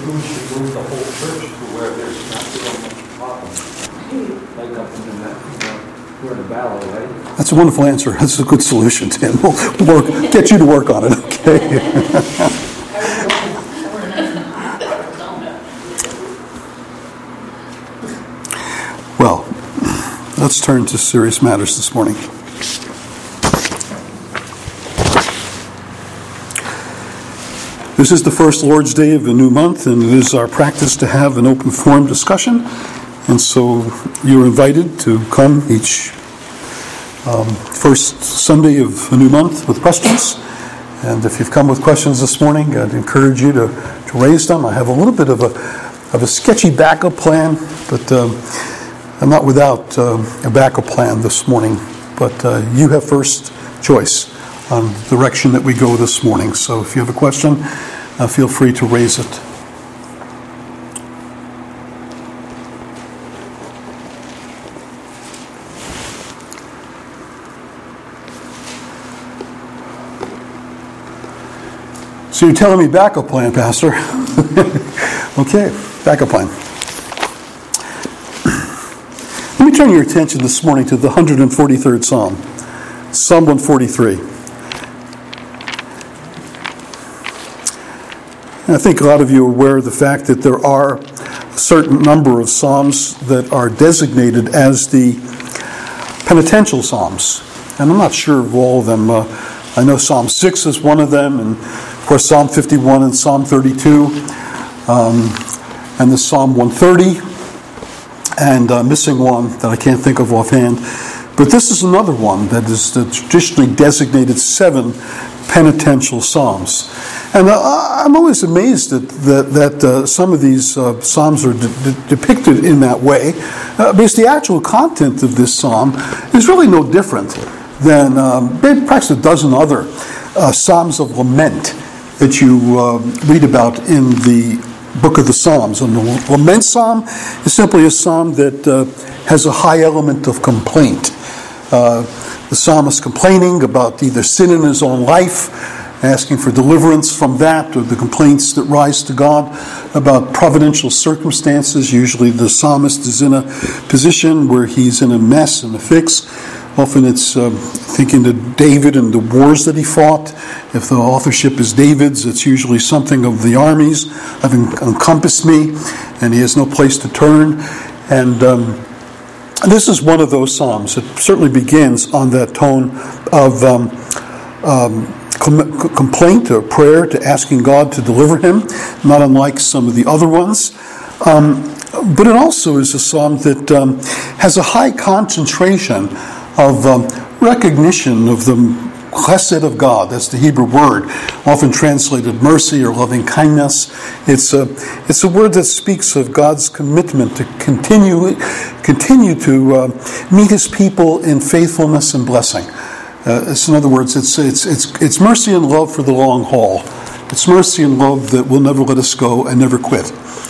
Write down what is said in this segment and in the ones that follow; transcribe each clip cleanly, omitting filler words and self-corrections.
we should move the whole church to where there's not so much problem. Like up in that, we're in a valley, right? That's a wonderful answer. That's a good solution, Tim. We'll get you to work on it, okay? Well, let's turn to serious matters this morning. This is the first Lord's Day of the new month, and it is our practice to have an open forum discussion. And so you're invited to come each first Sunday of a new month with questions. And if you've come with questions this morning, I'd encourage you to raise them. I have a little bit of a sketchy backup plan, but I'm not without a backup plan this morning. But you have first choice on the direction that we go this morning. So if you have a question, feel free to raise it. So you're telling me backup plan, Pastor? Okay, backup plan. Let me turn your attention this morning to the 143rd Psalm, Psalm 143. I think a lot of you are aware of the fact that there are a certain number of psalms that are designated as the penitential psalms. And I'm not sure of all of them. I know Psalm 6 is one of them, and of course Psalm 51 and Psalm 32, and the Psalm 130, and missing one that I can't think of offhand. But this is another one that is the traditionally designated 7 penitential psalms. And I'm always amazed that some of these psalms are depicted in that way, because the actual content of this psalm is really no different than perhaps a dozen other psalms of lament that you read about in the book of the Psalms. And the lament psalm is simply a psalm that has a high element of complaint. The psalmist complaining about either sin in his own life, asking for deliverance from that, or the complaints that rise to God about providential circumstances. Usually the psalmist is in a position where he's in a mess and a fix. Often it's thinking to David and the wars that he fought. If the authorship is David's, it's usually something of the armies have encompassed me, and he has no place to turn. And this is one of those psalms. It certainly begins on that tone of complaint or prayer to asking God to deliver him, not unlike some of the other ones. But it also is a psalm that has a high concentration of recognition of the chesed of God. That's the Hebrew word, often translated mercy or loving kindness. It's a word that speaks of God's commitment to continue to meet his people in faithfulness and blessing. In other words, it's mercy and love for the long haul. It's mercy and love that will never let us go and never quit.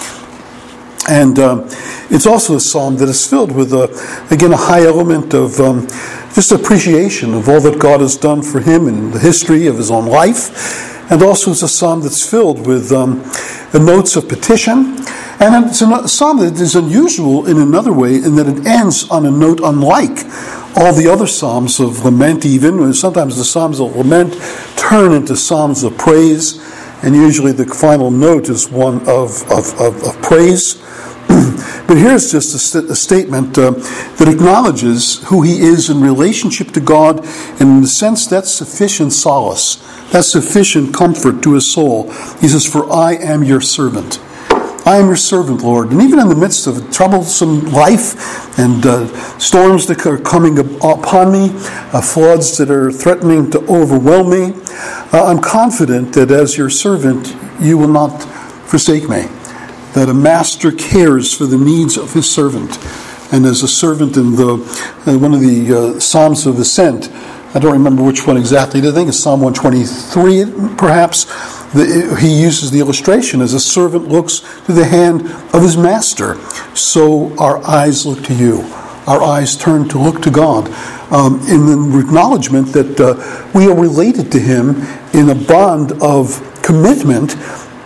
And it's also a psalm that is filled with, again, a high element of just appreciation of all that God has done for him in the history of his own life. And also it's a psalm that's filled with the notes of petition. And it's a psalm that is unusual in another way, in that it ends on a note unlike all the other psalms of lament even. Sometimes the psalms of lament turn into psalms of praise, and usually the final note is one of praise. But here's just a statement that acknowledges who he is in relationship to God, and in a sense that's sufficient solace, that's sufficient comfort to his soul. He says, "For I am your servant. I am your servant, Lord." And even in the midst of a troublesome life and storms that are coming upon me, floods that are threatening to overwhelm me, I'm confident that as your servant, you will not forsake me. That a master cares for the needs of his servant. And as a servant in one of the Psalms of Ascent, I don't remember which one exactly, I think it's Psalm 123 perhaps, he uses the illustration, as a servant looks to the hand of his master, so our eyes look to you. Our eyes turn to look to God in the acknowledgement that we are related to him in a bond of commitment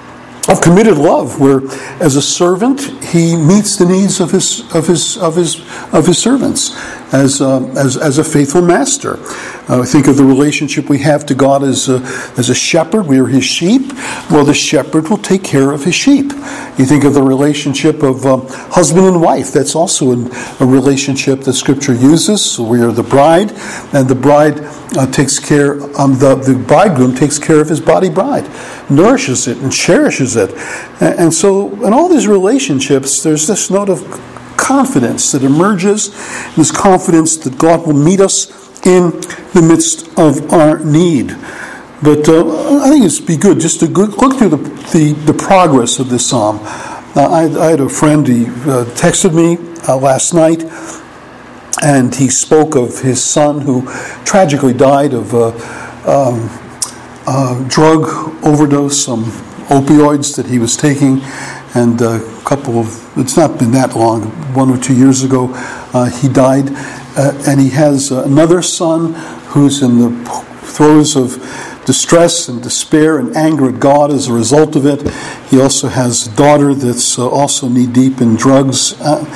of committed love, where as a servant he meets the needs of his servants as a faithful master. Think of the relationship we have to God as a shepherd. We are his sheep. Well, the shepherd will take care of his sheep. You think of the relationship of husband and wife. That's also a relationship that Scripture uses. So we are the bride, and the bride takes care. The bridegroom takes care of his body bride, nourishes it and cherishes it. And so in all these relationships, there's this note of confidence that emerges, this confidence that God will meet us in the midst of our need. But I think it'd be good just to look through the progress of this psalm. I had a friend, he texted me last night, and he spoke of his son who tragically died of drug overdose, some opioids that he was taking, and it's not been that long, 1 or 2 years ago, he died. And he has another son who's in the throes of distress and despair and anger at God as a result of it. He also has a daughter that's also knee-deep in drugs.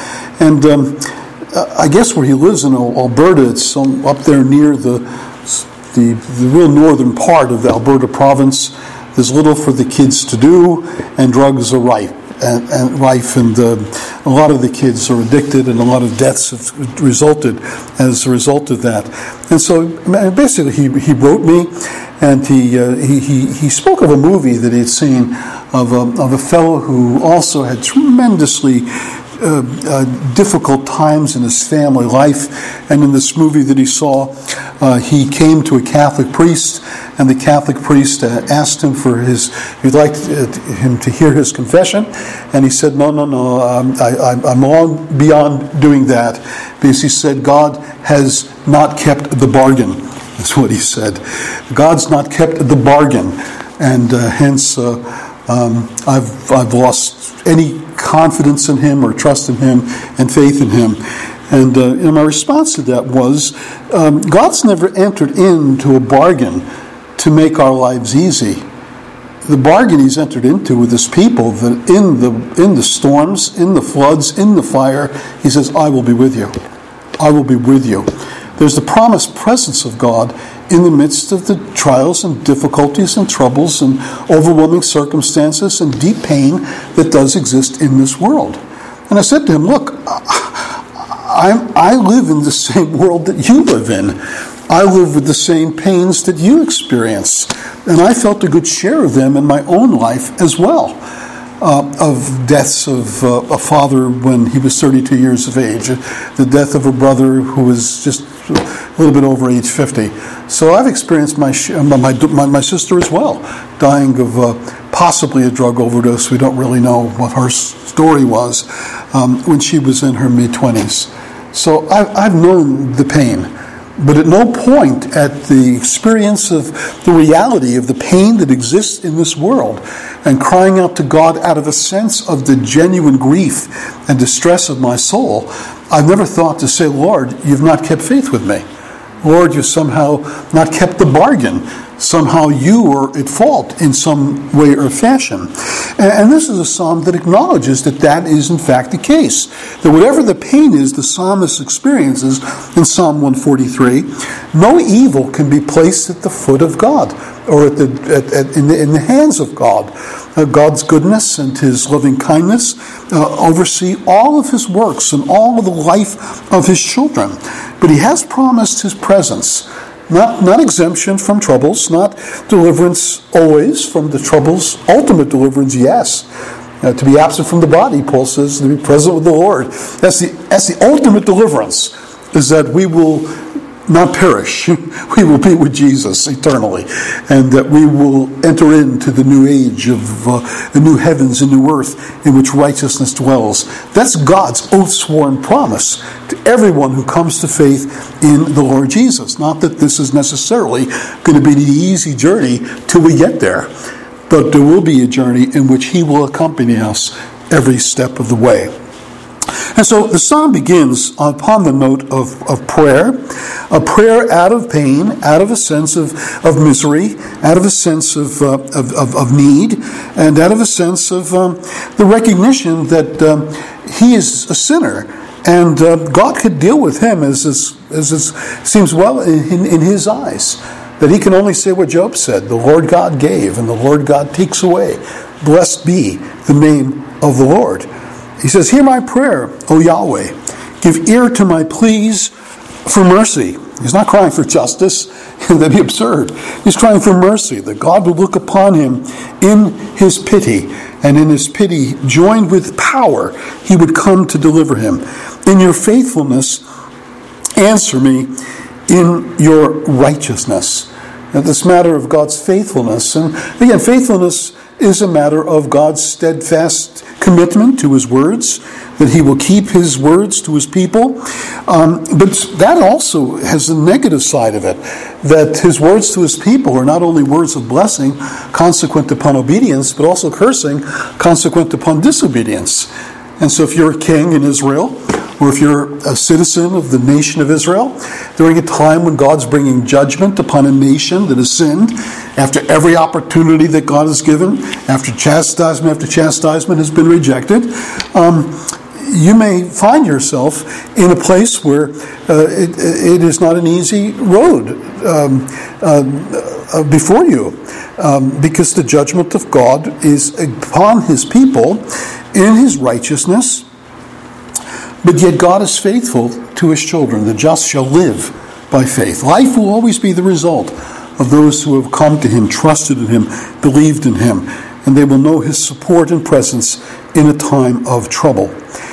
I guess where he lives in Alberta, it's up there near the real northern part of the Alberta province. There's little for the kids to do, and drugs are rife, and a lot of the kids are addicted, and a lot of deaths have resulted as a result of that. And so, basically, he wrote me, and he spoke of a movie that he had seen of a fellow who also had tremendously difficult times in his family life, and in this movie that he saw, he came to a Catholic priest, and the Catholic priest asked him he'd like him to hear his confession, and he said, no, I'm long beyond doing that, because he said, God has not kept the bargain. That's what he said. God's not kept the bargain, and hence I've lost any confidence in him or trust in him and faith in him. And my response to that was, God's never entered into a bargain to make our lives easy. The bargain he's entered into with his people, that in the storms, in the floods, in the fire, he says, I will be with you. I will be with you. There's the promised presence of God in the midst of the trials and difficulties and troubles and overwhelming circumstances and deep pain that does exist in this world. And I said to him, look, I live in the same world that you live in. I live with the same pains that you experience. And I felt a good share of them in my own life as well. Of deaths of a father when he was 32 years of age, the death of a brother who was just a little bit over age 50. So I've experienced my sister as well, dying of possibly a drug overdose. We don't really know what her story was when she was in her mid-20s. So I've known the pain. But at no point at the experience of the reality of the pain that exists in this world and crying out to God out of a sense of the genuine grief and distress of my soul, I've never thought to say, Lord, you've not kept faith with me. Lord, you've somehow not kept the bargain. Somehow you are at fault in some way or fashion. And this is a psalm that acknowledges that is in fact the case. That whatever the pain is the psalmist experiences in Psalm 143, no evil can be placed at the foot of God or in the hands of God. God's goodness and his loving kindness oversee all of his works and all of the life of his children. But he has promised his presence. Not exemption from troubles, not deliverance always from the troubles, ultimate deliverance, yes. To be absent from the body, Paul says, to be present with the Lord. That's the ultimate deliverance, is that we will not perish. We will be with Jesus eternally, and that we will enter into the new age of the new heavens and new earth in which righteousness dwells. That's God's oath-sworn promise to everyone who comes to faith in the Lord Jesus. Not that this is necessarily going to be the easy journey till we get there, but there will be a journey in which he will accompany us every step of the way. And so the psalm begins upon the note of prayer, a prayer out of pain, out of a sense of misery, out of a sense of need, and out of a sense of the recognition that he is a sinner, and God could deal with him as it seems well in his eyes. That he can only say what Job said, the Lord God gave, and the Lord God takes away. Blessed be the name of the Lord. He says, hear my prayer, O Yahweh. Give ear to my pleas for mercy. He's not crying for justice. That'd be absurd. He's crying for mercy, that God would look upon him in his pity. And in his pity, joined with power, he would come to deliver him. In your faithfulness, answer me in your righteousness. Now, this matter of God's faithfulness, and again, faithfulness is a matter of God's steadfast commitment to his words, that he will keep his words to his people. But that also has a negative side of it, that his words to his people are not only words of blessing, consequent upon obedience, but also cursing, consequent upon disobedience. And so if you're a king in Israel, or if you're a citizen of the nation of Israel, during a time when God's bringing judgment upon a nation that has sinned, after every opportunity that God has given, after chastisement has been rejected, you may find yourself in a place where it is not an easy road before you, because the judgment of God is upon his people in his righteousness. But yet God is faithful to his children. The just shall live by faith. Life will always be the result of those who have come to him, trusted in him, believed in him, and they will know his support and presence in a time of trouble.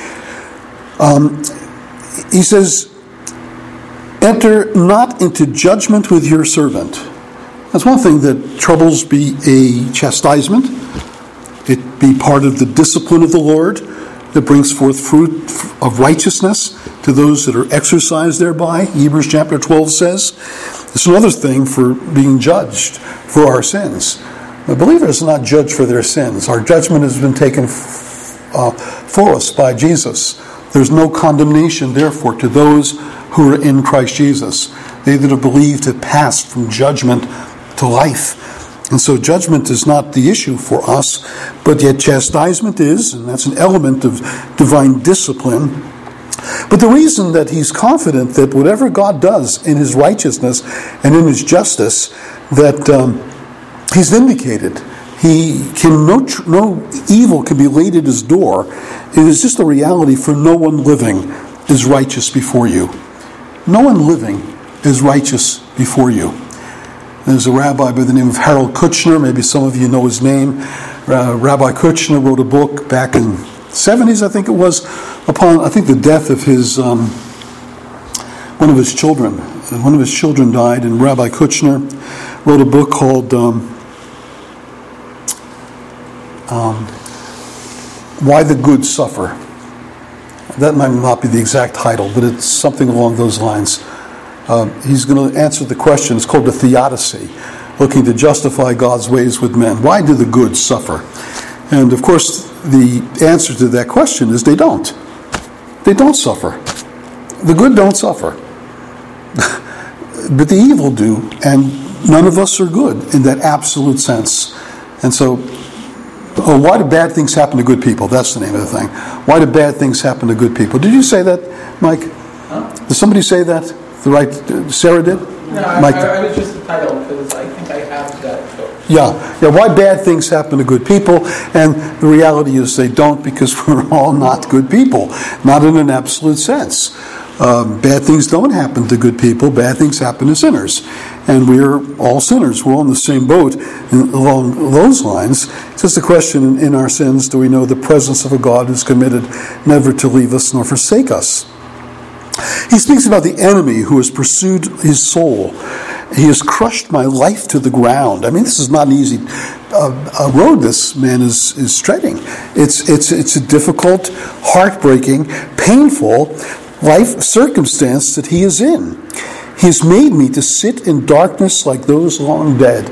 He says, enter not into judgment with your servant. That's one thing that troubles be a chastisement. It be part of the discipline of the Lord that brings forth fruit of righteousness to those that are exercised thereby. Hebrews chapter 12 says. It's another thing for being judged for our sins. The believer is not judged for their sins. Our judgment has been taken for us by Jesus. There's no condemnation, therefore, to those who are in Christ Jesus. They that have believed have passed from judgment to life. And so judgment is not the issue for us, but yet chastisement is, and that's an element of divine discipline. But the reason that he's confident that whatever God does in his righteousness and in his justice, that he's vindicated. No evil can be laid at his door. It is just a reality, for no one living is righteous before you. No one living is righteous before you. There's a rabbi by the name of Harold Kushner. Maybe some of you know his name. Rabbi Kushner wrote a book back in the 70s, I think it was, upon, I think, the death of his one of his children. One of his children died, and Rabbi Kushner wrote a book called Why the Good Suffer. That might not be the exact title, but it's something along those lines. He's going to answer the question. It's called the theodicy, looking to justify God's ways with men. Why do the good suffer? And of course, the answer to that question is they don't. They don't suffer. The good don't suffer. But the evil do, and none of us are good in that absolute sense. And so, why do bad things happen to good people? That's the name of the thing. Why do bad things happen to good people? Did you say that, Mike? Huh? Did somebody say that? Sarah did? No, I was just the title, because I think I have that book. Yeah. Why bad things happen to good people, and the reality is they don't, because we're all not good people, not in an absolute sense. Bad things don't happen to good people. Bad things happen to sinners, and we're all sinners. We're all in the same boat. And along those lines, it's just a question: in our sins, do we know the presence of a God who's committed never to leave us nor forsake us? He speaks about the enemy who has pursued his soul. He has crushed my life to the ground. I mean, this is not an easy road this man is treading. It's a difficult, heartbreaking, painful life circumstance that he is in. He has made me to sit in darkness like those long dead.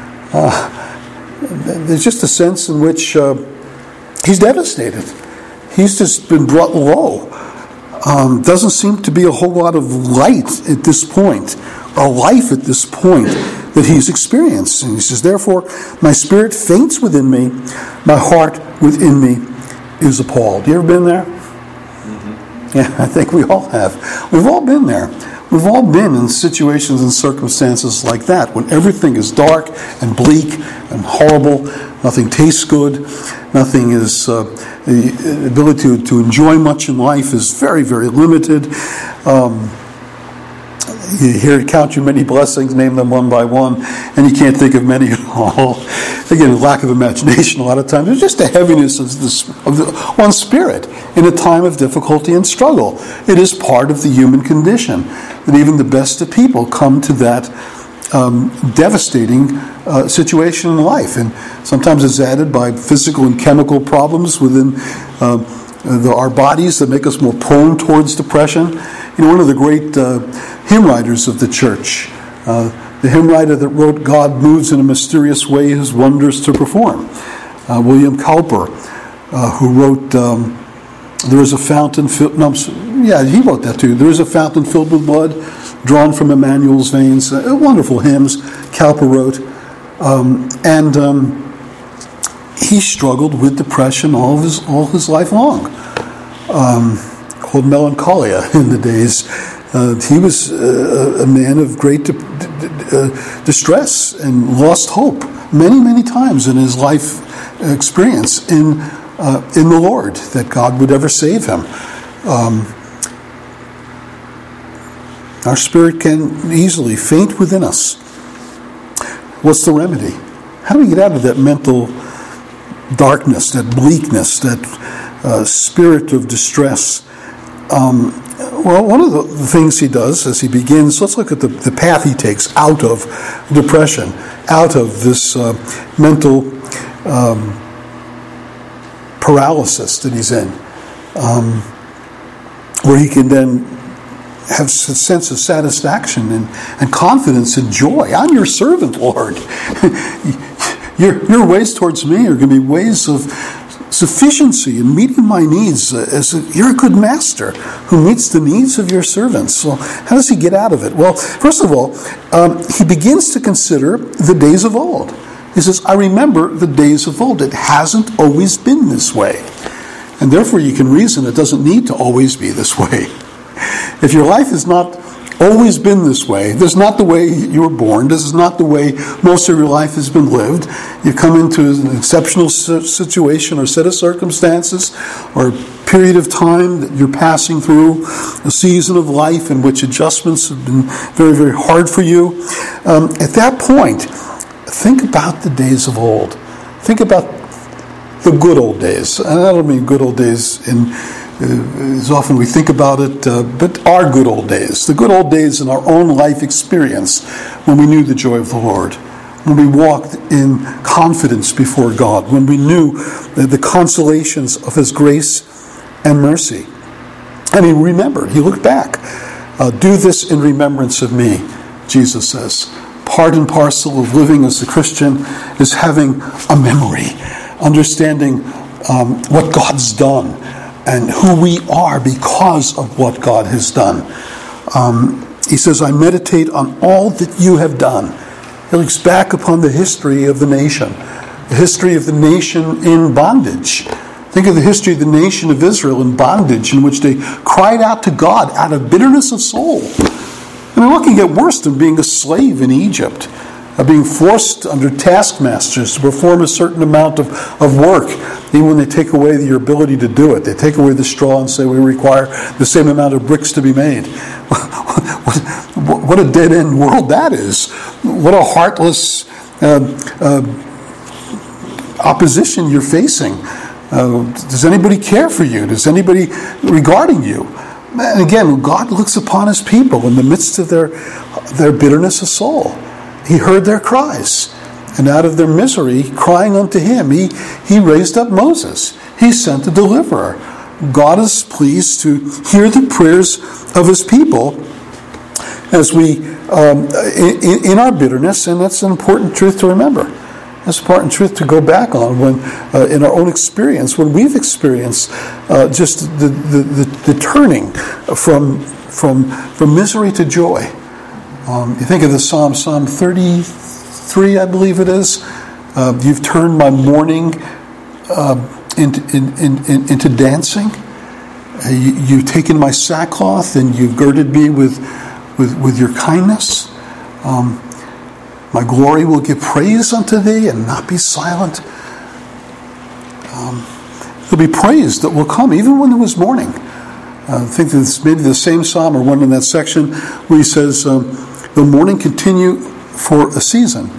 There's just a sense in which he's devastated. He's just been brought low. Doesn't seem to be a whole lot of light at this point, or life at this point that he's experienced. And he says, therefore, my spirit faints within me, my heart within me is appalled. You ever been there? Mm-hmm. Yeah, I think we all have. We've all been there. We've all been in situations and circumstances like that, when everything is dark and bleak and horrible, nothing tastes good, nothing is, the ability to enjoy much in life is very, very limited. You hear count your many blessings, name them one by one, and you can't think of many at all. Again, lack of imagination a lot of times. There's just a heaviness of one's spirit in a time of difficulty and struggle. It is part of the human condition that even the best of people come to that devastating situation in life. And sometimes it's added by physical and chemical problems within our bodies that make us more prone towards depression. You know, one of the great hymn writers of the church, the hymn writer that wrote "God moves in a mysterious way His wonders to perform," William Cowper, who wrote "There is a fountain filled." He wrote that too. "There is a fountain filled with blood, drawn from Emmanuel's veins." Wonderful hymns Cowper wrote, and he struggled with depression all his life long. Called melancholia in the days. He was a man of great distress and lost hope many, many times in his life experience in the Lord, that God would ever save him. Our spirit can easily faint within us. What's the remedy? How do we get out of that mental darkness, that bleakness, that spirit of distress? Well, one of the things he does as he begins, let's look at the path he takes out of depression, out of this mental paralysis that he's in, where he can then have a sense of satisfaction and confidence and joy. I'm your servant, Lord. Your ways towards me are going to be ways of sufficiency in meeting my needs. You're a good master who meets the needs of your servants. So how does he get out of it? Well, first of all, he begins to consider the days of old. He says, I remember the days of old. It hasn't always been this way. And therefore you can reason it doesn't need to always be this way. If your life has not always been this way, this is not the way you were born, this is not the way most of your life has been lived, you come into an exceptional situation or set of circumstances or period of time that you're passing through, a season of life in which adjustments have been very, very hard for you. At that point, think about the days of old. Think about the good old days. And I don't mean good old days as often we think about it, but our good old days. The good old days in our own life experience when we knew the joy of the Lord, when we walked in confidence before God, when we knew the consolations of His grace and mercy. And he remembered, he looked back. Do this in remembrance of me, Jesus says. Part and parcel of living as a Christian is having a memory, understanding what God's done and who we are because of what God has done. He says, I meditate on all that you have done. He looks back upon the history of the nation in bondage. Think of the history of the nation of Israel in bondage, in which they cried out to God out of bitterness of soul. I mean, what can get worse than being a slave in Egypt? Being forced under taskmasters to perform a certain amount of work, even when they take away your ability to do it. They take away the straw and say, we require the same amount of bricks to be made. What a dead-end world that is. What a heartless opposition you're facing. Does anybody care for you? Does anybody regarding you? And again, God looks upon His people in the midst of their bitterness of soul. He heard their cries, and out of their misery, crying unto Him, He raised up Moses. He sent a deliverer. God is pleased to hear the prayers of His people as we, in our bitterness, and that's an important truth to remember. That's a part in truth to go back on when, in our own experience, when we've experienced just the turning from misery to joy. You think of the Psalm 33, I believe it is. You've turned my mourning into dancing. You've taken my sackcloth and you've girded me with your kindness. My glory will give praise unto thee and not be silent. There'll be praise that will come even when there was mourning. I think that's maybe the same psalm or one in that section where he says, the mourning continue for a season.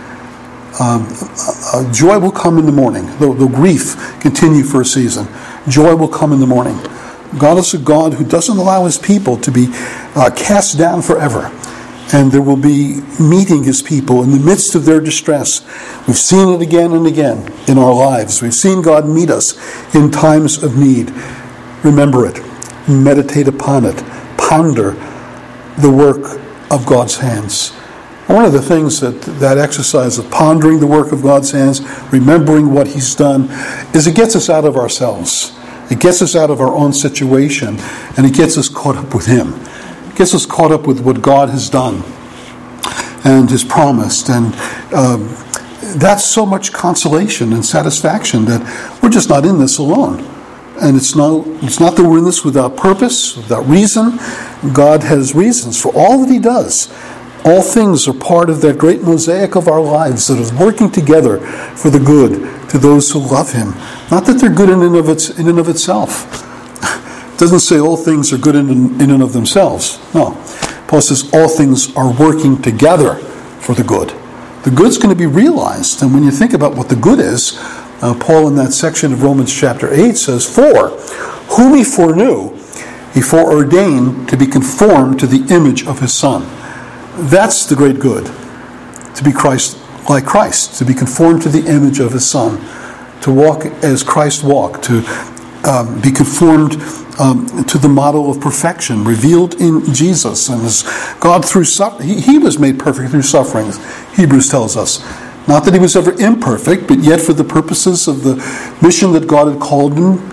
Joy will come in the morning. The grief continue for a season. Joy will come in the morning. God is a God who doesn't allow his people to be cast down forever. And there will be meeting his people in the midst of their distress. We've seen it again and again in our lives. We've seen God meet us in times of need. Remember it. Meditate upon it. Ponder the work of God's hands. One of the things that exercise of pondering the work of God's hands, remembering what he's done, is it gets us out of ourselves. It gets us out of our own situation, and it gets us caught up with him. It gets us caught up with what God has done and has promised. And that's so much consolation and satisfaction that we're just not in this alone. And it's not that we're in this without purpose, without reason. God has reasons for all that he does. All things are part of that great mosaic of our lives that is working together for the good to those who love him. Not that they're good in and of itself. It doesn't say all things are good in and of themselves. No. Paul says all things are working together for the good. The good's going to be realized. And when you think about what the good is, Paul in that section of Romans chapter 8 says, for whom he foreknew, he foreordained to be conformed to the image of his Son. That's the great good. To be like Christ, to be conformed to the image of his Son, to walk as Christ walked, to be conformed to the model of perfection revealed in Jesus. And as God through suffering, he was made perfect through sufferings, Hebrews tells us. Not that he was ever imperfect, but yet for the purposes of the mission that God had called him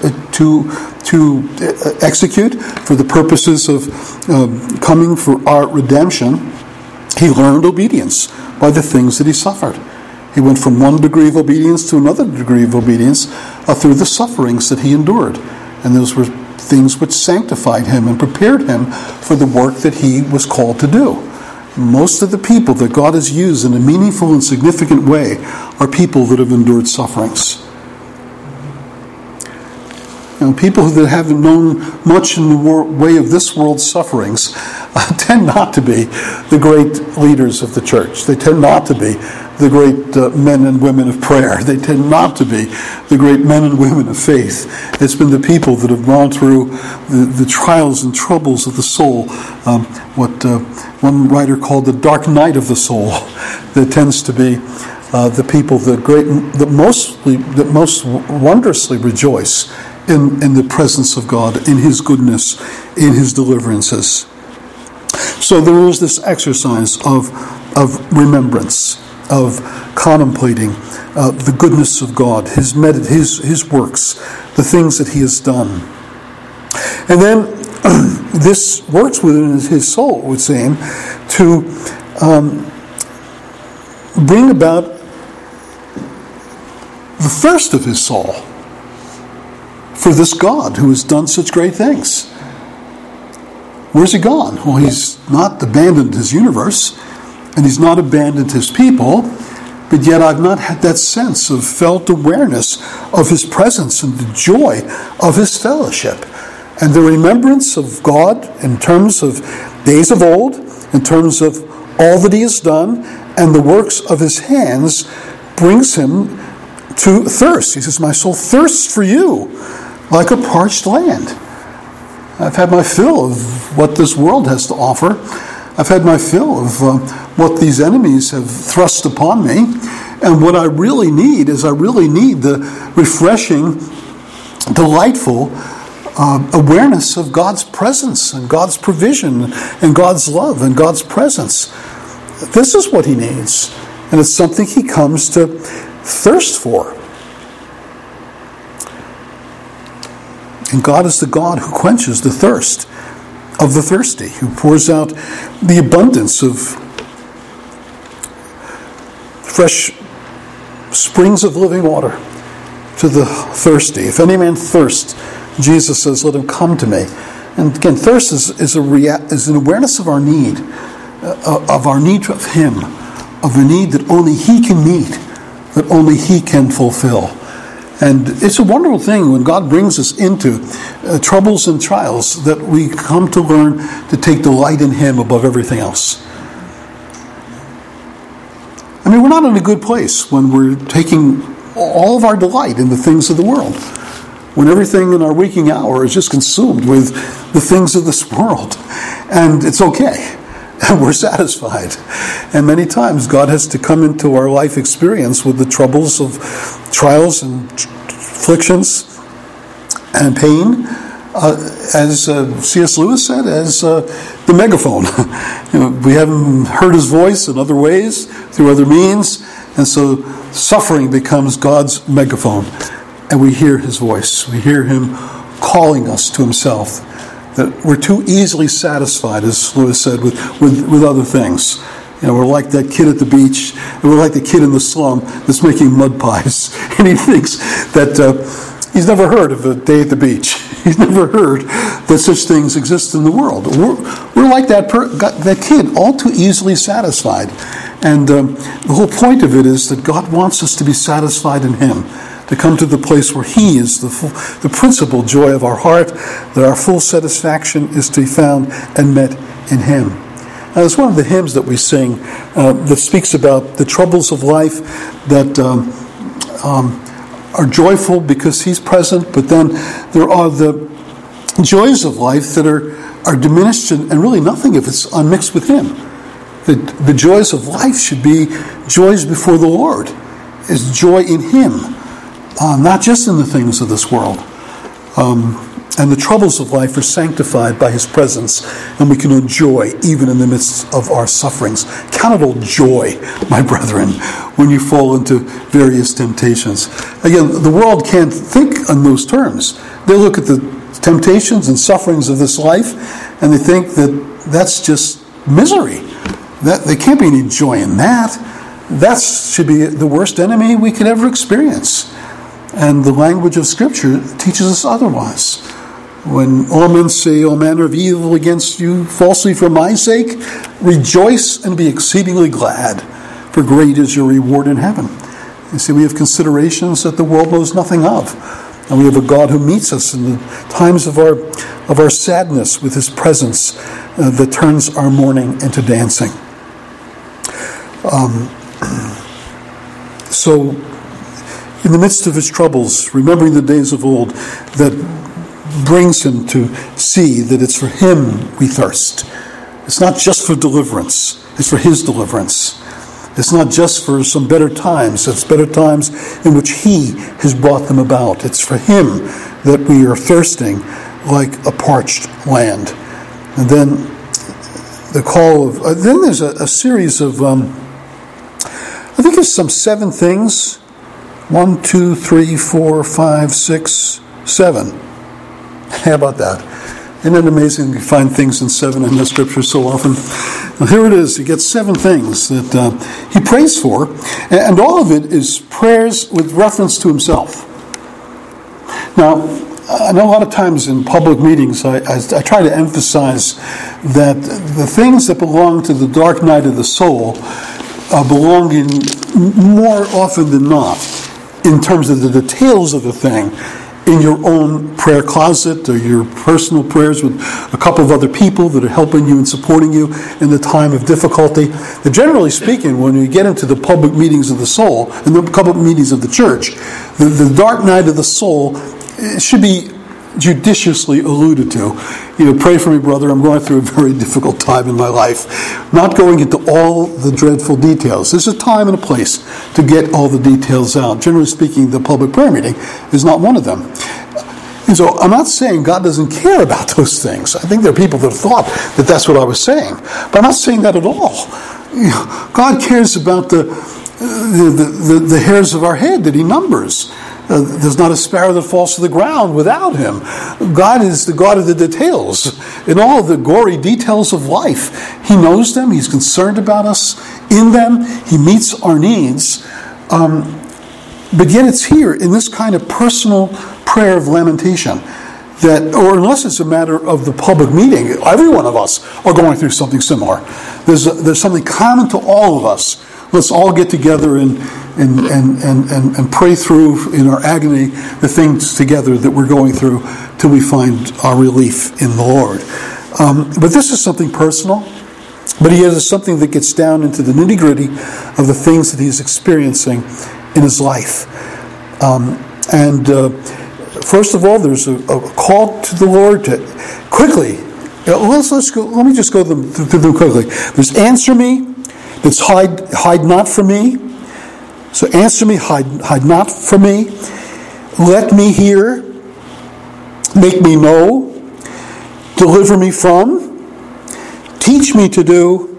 to execute, for the purposes of coming for our redemption, he learned obedience by the things that he suffered. He went from one degree of obedience to another degree of obedience through the sufferings that he endured. And those were things which sanctified him and prepared him for the work that he was called to do. Most of the people that God has used in a meaningful and significant way are people that have endured sufferings. People that haven't known much in the way of this world's sufferings tend not to be the great leaders of the church. They tend not to be the great men and women of prayer. They tend not to be the great men and women of faith. It's been the people that have gone through the trials and troubles of the soul, what one writer called the dark night of the soul, that tends to be the people that most wondrously rejoice in the presence of God, in his goodness, in his deliverances. So there is this exercise of remembrance, of contemplating the goodness of God, his works, the things that he has done. And then this works within his soul, it would seem, to bring about the thirst of his soul for this God who has done such great things. Where's he gone? Well, he's not abandoned his universe, and he's not abandoned his people, but yet I've not had that sense of felt awareness of his presence and the joy of his fellowship. And the remembrance of God in terms of days of old, in terms of all that he has done, and the works of his hands brings him to thirst. He says, my soul thirsts for you like a parched land. I've had my fill of what this world has to offer. I've had my fill of what these enemies have thrust upon me. And what I really need is the refreshing, delightful awareness of God's presence and God's provision and God's love and God's presence. This is what he needs. And it's something he comes to thirst for. And God is the God who quenches the thirst of the thirsty, who pours out the abundance of fresh springs of living water to the thirsty. If any man thirst, Jesus says, let him come to me. And again, thirst is an awareness of our need of him, of a need that only he can meet, that only he can fulfill. And it's a wonderful thing when God brings us into troubles and trials that we come to learn to take delight in him above everything else. I mean, we're not in a good place when we're taking all of our delight in the things of the world, when everything in our waking hour is just consumed with the things of this world. And it's okay. And we're satisfied. And many times God has to come into our life experience with the troubles of trials and afflictions and pain, as C.S. Lewis said, as the megaphone. We haven't heard his voice in other ways, through other means, and so suffering becomes God's megaphone. And we hear his voice. We hear him calling us to himself. That we're too easily satisfied, as Lewis said, with other things. We're like that kid at the beach, and we're like the kid in the slum that's making mud pies. And he thinks that he's never heard of a day at the beach. He's never heard that such things exist in the world. We're like that kid, all too easily satisfied. And the whole point of it is that God wants us to be satisfied in him, to come to the place where he is the principal joy of our heart, that our full satisfaction is to be found and met in him. Now, it's one of the hymns that we sing that speaks about the troubles of life that are joyful because he's present, but then there are the joys of life that are diminished and really nothing if it's unmixed with him. The joys of life should be joys before the Lord, is joy in him. Not just in the things of this world. And the troubles of life are sanctified by his presence, and we can enjoy even in the midst of our sufferings. Count it all joy, my brethren, when you fall into various temptations. Again, the world can't think on those terms. They look at the temptations and sufferings of this life, and they think that that's just misery. That there can't be any joy in that. That should be the worst enemy we could ever experience. And the language of Scripture teaches us otherwise. When all men say all manner of evil against you falsely for my sake, rejoice and be exceedingly glad, for great is your reward in heaven. You see, we have considerations that the world knows nothing of. And we have a God who meets us in the times of our sadness with his presence that turns our mourning into dancing. So, in the midst of his troubles, remembering the days of old, that brings him to see that it's for him we thirst. It's not just for deliverance, it's for his deliverance. It's not just for some better times, it's better times in which he has brought them about. It's for him that we are thirsting like a parched land. And then the call of, then there's a series of, I think there's some 7 things. 1, 2, 3, 4, 5, 6, 7. How about that? Isn't it amazing to find things in 7 in the Scripture so often? Well, here it is. He gets 7 things that he prays for, and all of it is prayers with reference to himself. Now, I know a lot of times in public meetings I try to emphasize that the things that belong to the dark night of the soul belong in more often than not, in terms of the details of the thing, in your own prayer closet or your personal prayers with a couple of other people that are helping you and supporting you in the time of difficulty. But generally speaking, when you get into the public meetings of the soul and the public meetings of the church, the dark night of the soul should be judiciously alluded to. Pray for me, brother. I'm going through a very difficult time in my life. Not going into all the dreadful details. There's a time and a place to get all the details out. Generally speaking, the public prayer meeting is not one of them. And so I'm not saying God doesn't care about those things. I think there are people that thought that that's what I was saying. But I'm not saying that at all. God cares about the the hairs of our head that he numbers. There's not a sparrow that falls to the ground without him. God is the God of the details. In all of the gory details of life, he knows them. He's concerned about us in them. He meets our needs. But yet it's here in this kind of personal prayer of lamentation that, or unless it's a matter of the public meeting, every one of us are going through something similar. There's something common to all of us. Let's all get together and pray through in our agony the things together that we're going through till we find our relief in the Lord. But this is something personal. But he has something that gets down into the nitty-gritty of the things that he's experiencing in his life. First of all, there's a call to the Lord to quickly. Let's go. Let me just go through them quickly. There's answer me. That's hide not from me. So answer me, hide not from me. Let me hear. Make me know. Deliver me from. Teach me to do.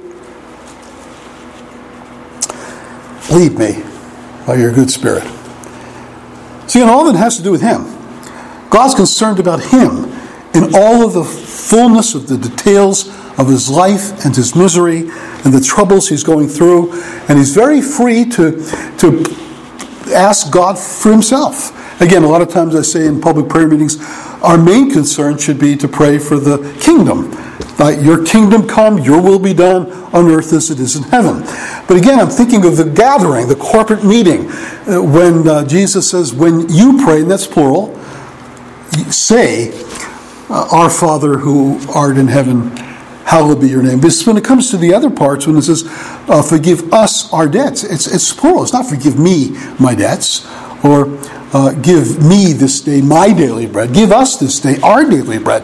Lead me by your good spirit. See, and all that has to do with him. God's concerned about him in all of the fullness of the details of his life and his misery and the troubles he's going through. And he's very free to ask God for himself. Again, a lot of times I say in public prayer meetings, our main concern should be to pray for the kingdom. Your kingdom come, your will be done on earth as it is in heaven. But again, I'm thinking of the gathering, the corporate meeting, when Jesus says, when you pray, and that's plural, say, our Father who art in heaven, hallowed be your name. But when it comes to the other parts, when it says, forgive us our debts, it's plural. It's not forgive me my debts, or give me this day my daily bread. Give us this day our daily bread.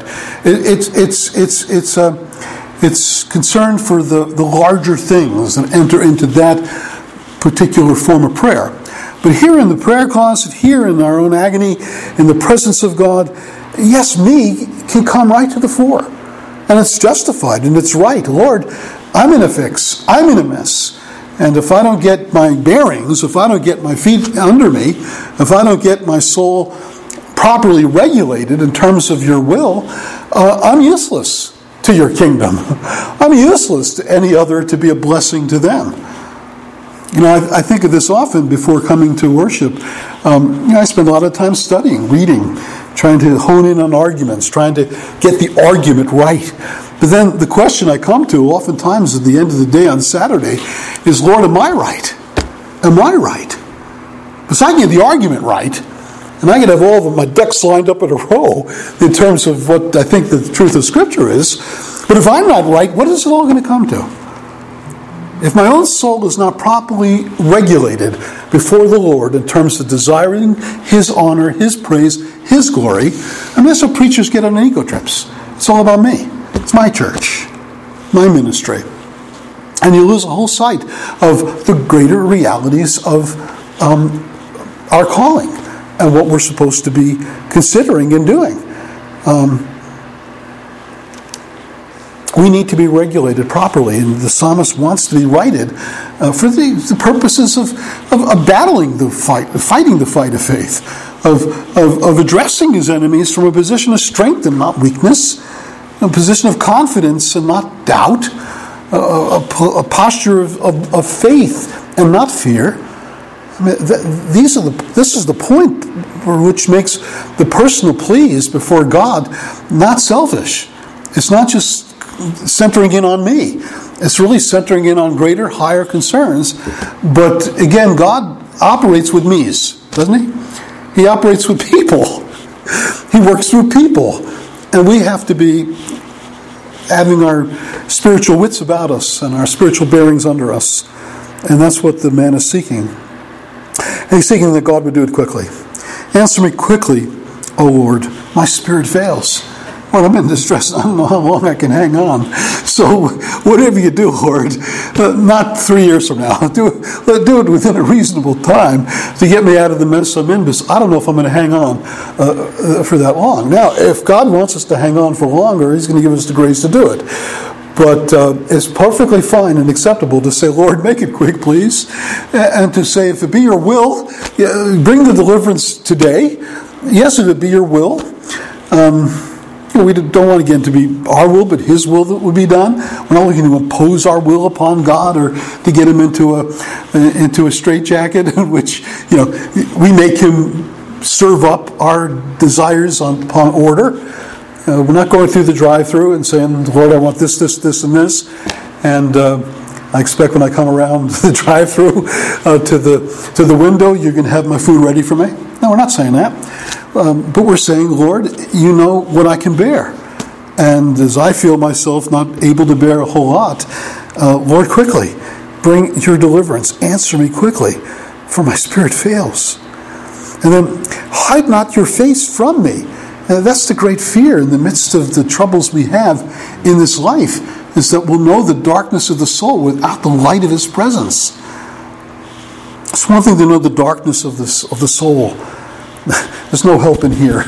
It's concern for the larger things and enter into that particular form of prayer. But here in the prayer closet, here in our own agony, in the presence of God, yes, me can come right to the fore. And it's justified and it's right. Lord, I'm in a fix. I'm in a mess. And if I don't get my bearings, if I don't get my feet under me, if I don't get my soul properly regulated in terms of your will, I'm useless to your kingdom. I'm useless to any other to be a blessing to them. You know, I think of this often before coming to worship. I spend a lot of time studying, reading, trying to hone in on arguments, trying to get the argument right. But then the question I come to oftentimes at the end of the day on Saturday is, Lord, am I right? Am I right? Because I can get the argument right, and I can have all of my ducks lined up in a row in terms of what I think the truth of Scripture is. But if I'm not right, what is it all going to come to? If my own soul is not properly regulated before the Lord in terms of desiring his honor, his praise, his glory, and that's what preachers get on ego trips. It's all about me. It's my church, my ministry. And you lose a whole sight of the greater realities of our calling and what we're supposed to be considering and doing. We need to be regulated properly, and the psalmist wants to be righted for the purposes of battling the fight, fighting the fight of faith, of addressing his enemies from a position of strength and not weakness, a position of confidence and not doubt, a posture of faith and not fear. I mean, this is the point which makes the personal pleas before God not selfish. It's not just centering in on me. It's really centering in on greater, higher concerns. But again, God operates with me's, doesn't he? He operates with people. He works through people. And we have to be having our spiritual wits about us and our spiritual bearings under us. And that's what the man is seeking. And he's seeking that God would do it quickly. Answer me quickly, O Lord. My spirit fails. Well, I'm in distress. I don't know how long I can hang on. So whatever you do, Lord, not 3 years from now. Do it within a reasonable time to get me out of the mess I'm in, because I don't know if I'm going to hang on for that long. Now, if God wants us to hang on for longer, he's going to give us the grace to do it. But it's perfectly fine and acceptable to say, Lord, make it quick, please. And to say, if it be your will, bring the deliverance today. Yes, if it be your will. We don't want, again, to be our will, but His will that would be done. We're not looking to impose our will upon God or to get Him into a straitjacket in which, we make Him serve up our desires upon order. We're not going through the drive-through and saying, Lord, I want this, this, this, and this. And I expect when I come around the drive-through to the window, you're going to have my food ready for me. No, we're not saying that. But we're saying, Lord, you know what I can bear. And as I feel myself not able to bear a whole lot, Lord, quickly, bring your deliverance. Answer me quickly, for my spirit fails. And then, hide not your face from me. That's the great fear in the midst of the troubles we have in this life, is that we'll know the darkness of the soul without the light of His presence. It's one thing to know the darkness of the soul. There's no help in here.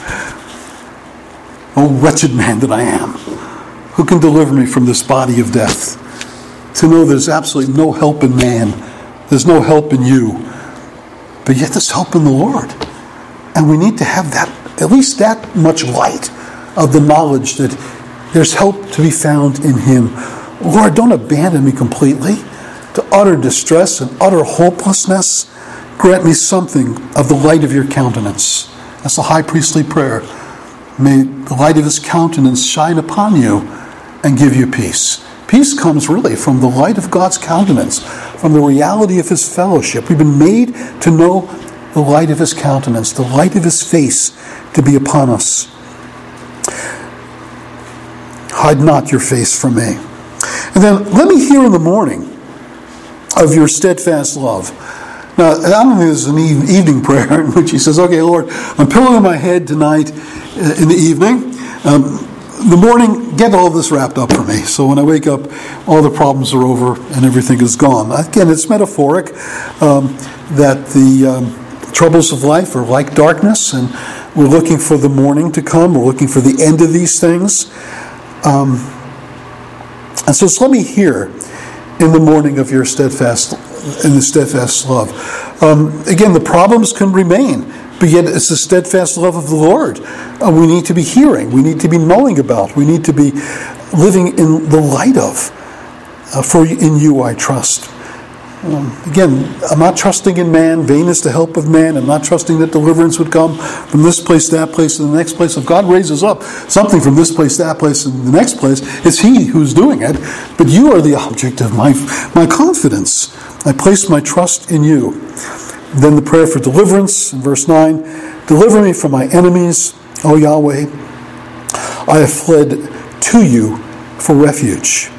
Oh, wretched man that I am, who can deliver me from this body of death? To know there's absolutely no help in man. There's no help in you. But yet there's help in the Lord. And we need to have that, at least that much light of the knowledge that there's help to be found in Him. Lord, don't abandon me completely to utter distress and utter hopelessness. Grant me something of the light of your countenance. That's the high priestly prayer. May the light of His countenance shine upon you and give you peace. Peace comes really from the light of God's countenance, from the reality of His fellowship. We've been made to know the light of His countenance, the light of His face to be upon us. Hide not your face from me. And then let me hear in the morning of your steadfast love. Now, I don't think this is an evening prayer in which he says, okay, Lord, I'm pillowing my head tonight in the evening. The morning, get all this wrapped up for me. So when I wake up, all the problems are over and everything is gone. Again, it's metaphoric that the troubles of life are like darkness, and we're looking for the morning to come. We're looking for the end of these things. And so let me hear in the morning of your steadfast love. Again, the problems can remain, but yet it's the steadfast love of the Lord we need to be hearing, we need to be knowing about, we need to be living in the light of. For in you I trust. Again, I'm not trusting in man. Vain is the help of man. I'm not trusting that deliverance would come from this place, that place, and the next place. If God raises up something from this place, that place, and the next place, it's He who's doing it. But you are the object of my confidence. I place my trust in you. Then the prayer for deliverance in verse 9. Deliver me from my enemies, O Yahweh. I have fled to you for refuge.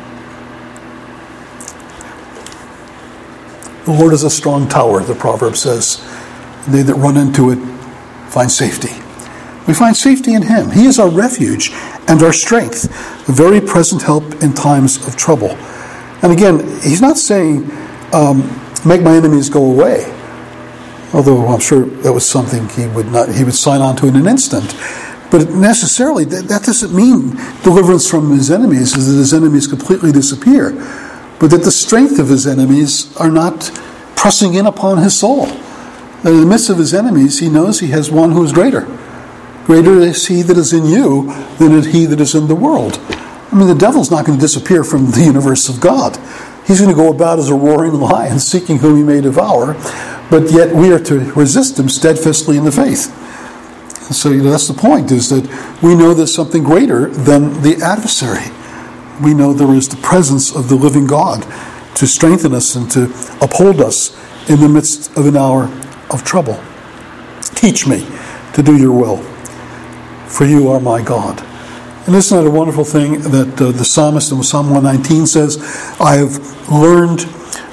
The Lord is a strong tower, the proverb says. They that run into it find safety. We find safety in Him. He is our refuge and our strength, a very present help in times of trouble. And again, He's not saying, make my enemies go away. Although I'm sure that was something He would sign on to in an instant. But necessarily, that doesn't mean deliverance from His enemies, is that His enemies completely disappear. But that the strength of His enemies are not pressing in upon His soul. That in the midst of His enemies, He knows He has one who is greater. Greater is He that is in you than is he that is in the world. I mean, the devil's not going to disappear from the universe of God. He's going to go about as a roaring lion, seeking whom he may devour. But yet we are to resist him steadfastly in the faith. So that's the point, is that we know there's something greater than the adversary. We know there is the presence of the living God to strengthen us and to uphold us in the midst of an hour of trouble. Teach me to do your will, for you are my God. And isn't that a wonderful thing that the psalmist in Psalm 119 says, I have learned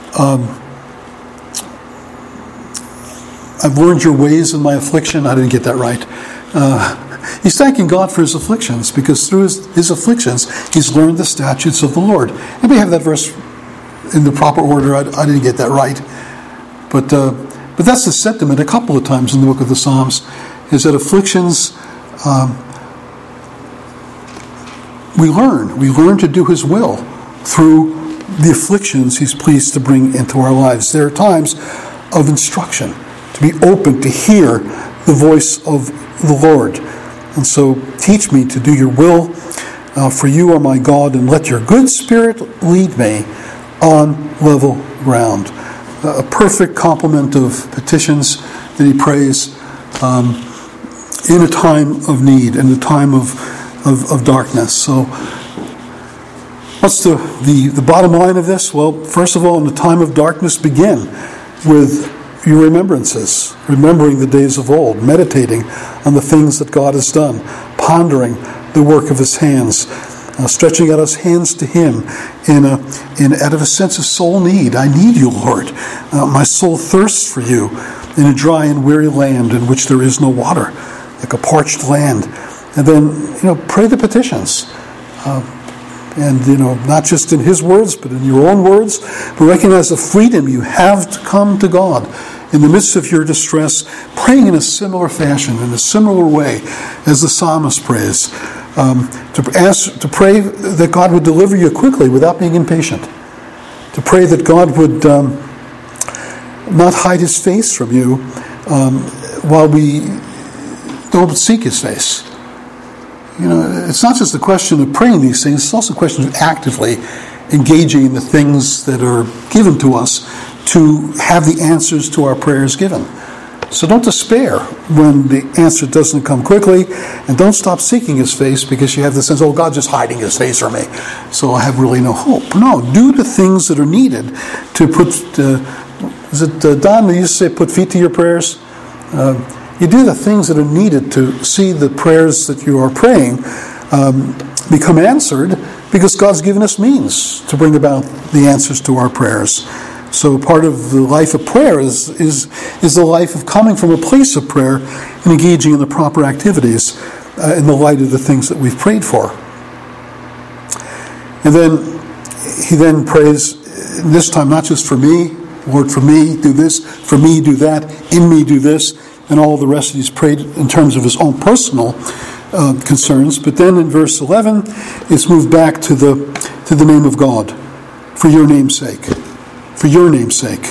I've learned your ways in my affliction. I didn't get that right. He's thanking God for his afflictions, because through his afflictions, he's learned the statutes of the Lord. And we have that verse in the proper order. I didn't get that right. But that's the sentiment a couple of times in the book of the Psalms, is that afflictions we learn to do His will through the afflictions He's pleased to bring into our lives. There are times of instruction, to be open to hear the voice of the Lord. And so teach me to do your will, for you are my God, and let your good spirit lead me on level ground. A perfect complement of petitions that he prays in a time of need, in a time of darkness. So what's the bottom line of this? Well, first of all, in the time of darkness, begin with your remembrances, remembering the days of old, meditating on the things that God has done, pondering the work of His hands, stretching out His hands to Him out of a sense of soul need. I need you, Lord. My soul thirsts for you in a dry and weary land in which there is no water, like a parched land. And then, pray the petitions. And, not just in His words, but in your own words. But recognize the freedom you have to come to God in the midst of your distress, praying in a similar fashion, in a similar way as the psalmist prays. To pray that God would deliver you quickly without being impatient. To pray that God would not hide His face from you while we don't seek His face. It's not just a question of praying these things, it's also a question of actively engaging in the things that are given to us to have the answers to our prayers given. So don't despair when the answer doesn't come quickly, and don't stop seeking His face because you have the sense, God's just hiding His face from me, so I have really no hope. No, do the things that are needed to put, is it Don that used to say, put feet to your prayers? You do the things that are needed to see the prayers that you are praying become answered, because God's given us means to bring about the answers to our prayers. So part of the life of prayer is the life of coming from a place of prayer and engaging in the proper activities in the light of the things that we've prayed for. And then he then prays, this time not just for me, Lord, for me do this, for me do that, in me do this, and all the rest of these prayed in terms of his own personal concerns. But then in verse 11, it's moved back to the name of God, for your name's sake. For your name's sake.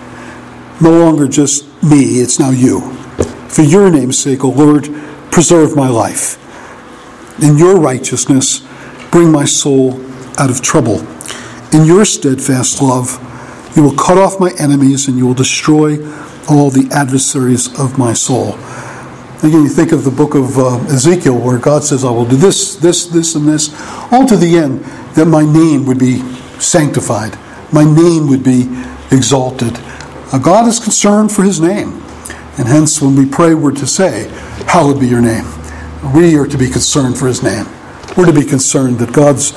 No longer just me, it's now you. For your name's sake, O Lord, preserve my life. In your righteousness, bring my soul out of trouble. In your steadfast love, you will cut off my enemies, and you will destroy all the adversaries of my soul. Again, you think of the book of Ezekiel, where God says, I will do this, this, this, and this, all to the end that my name would be sanctified. My name would be exalted. God is concerned for His name. And hence, when we pray, we're to say, hallowed be your name. We are to be concerned for His name. We're to be concerned that God's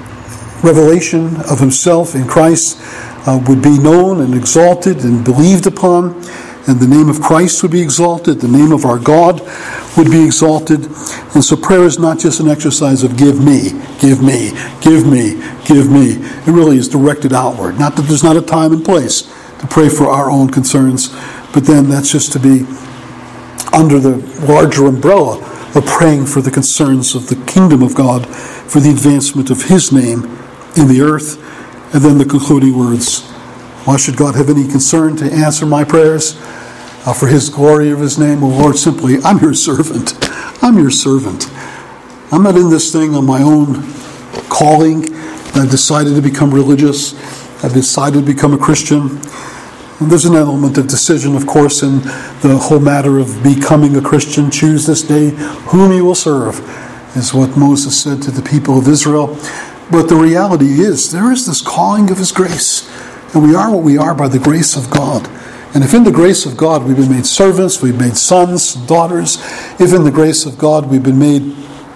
revelation of Himself in Christ would be known and exalted and believed upon, and the name of Christ would be exalted, the name of our God would be exalted. And so prayer is not just an exercise of give me, give me, give me, give me. It really is directed outward. Not that there's not a time and place to pray for our own concerns, but then that's just to be under the larger umbrella of praying for the concerns of the kingdom of God, for the advancement of His name in the earth. And then the concluding words, why should God have any concern to answer my prayers? For His glory of His name, O Lord, simply, I'm your servant. I'm your servant. I'm not in this thing on my own calling. I've decided to become religious. I've decided to become a Christian. And there's an element of decision, of course, in the whole matter of becoming a Christian. Choose this day whom you will serve, is what Moses said to the people of Israel. But the reality is, there is this calling of His grace. And we are what we are by the grace of God. And if in the grace of God we've been made servants, we've made sons, daughters, if in the grace of God we've been made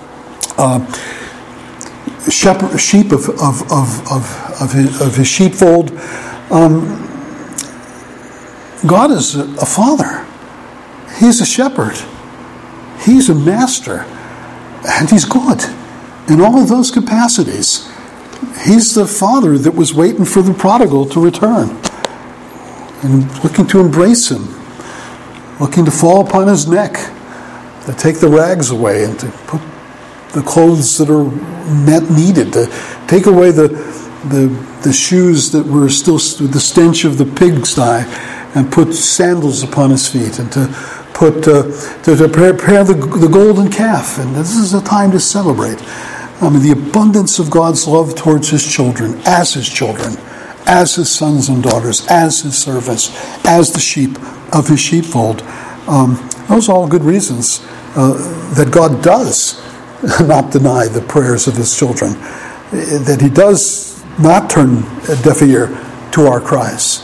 sheep of His sheepfold, God is a father. He's a shepherd. He's a master. And He's good. In all of those capacities, He's the father that was waiting for the prodigal to return and looking to embrace him, looking to fall upon his neck, to take the rags away and to the clothes that are needed, to take away the shoes that were still the stench of the pigsty, and put sandals upon his feet, and to prepare the golden calf. And this is a time to celebrate. The abundance of God's love towards his children, as his sons and daughters, as his servants, as the sheep of his sheepfold. Those are all good reasons that God does not deny the prayers of his children, that he does not turn a deaf ear to our cries.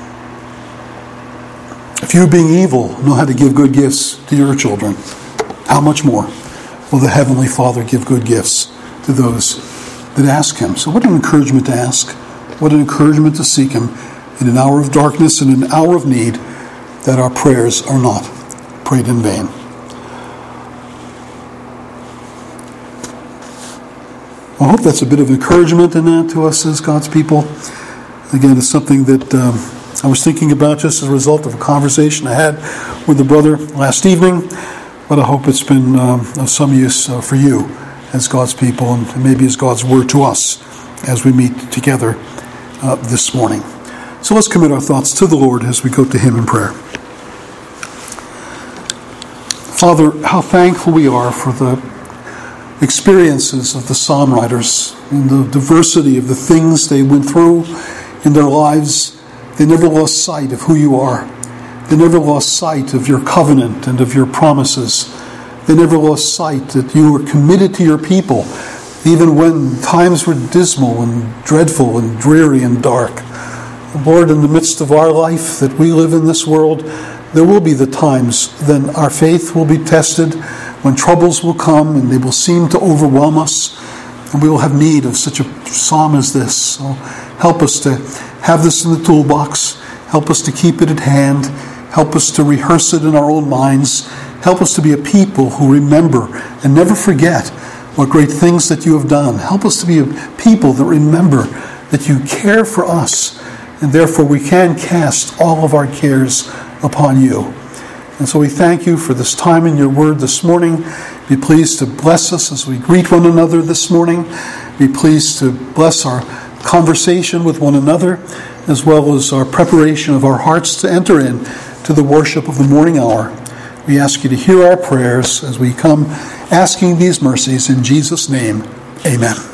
If you, being evil, know how to give good gifts to your children, how much more will the Heavenly Father give good gifts to those that ask him? So what an encouragement to ask. What an encouragement to seek him in an hour of darkness and an hour of need, that our prayers are not prayed in vain. I hope that's a bit of encouragement in that to us as God's people. Again, it's something that I was thinking about just as a result of a conversation I had with a brother last evening, but I hope it's been of some use for you as God's people, and maybe as God's word to us as we meet together this morning. So let's commit our thoughts to the Lord as we go to him in prayer. Father, how thankful we are for the experiences of the psalm writers and the diversity of the things they went through in their lives. They never lost sight of who you are. They never lost sight of your covenant and of your promises. They never lost sight that you were committed to your people, even when times were dismal and dreadful and dreary and dark. Lord, in the midst of our life that we live in this world, there will be the times then our faith will be tested, when troubles will come and they will seem to overwhelm us, and we will have need of such a psalm as this. So help us to have this in the toolbox. Help us to keep it at hand. Help us to rehearse it in our own minds. Help us to be a people who remember and never forget what great things that you have done. Help us to be a people that remember that you care for us, and therefore we can cast all of our cares upon you. And so we thank you for this time in your word this morning. Be pleased to bless us as we greet one another this morning. Be pleased to bless our conversation with one another, as well as our preparation of our hearts to enter in to the worship of the morning hour. We ask you to hear our prayers as we come asking these mercies in Jesus' name. Amen.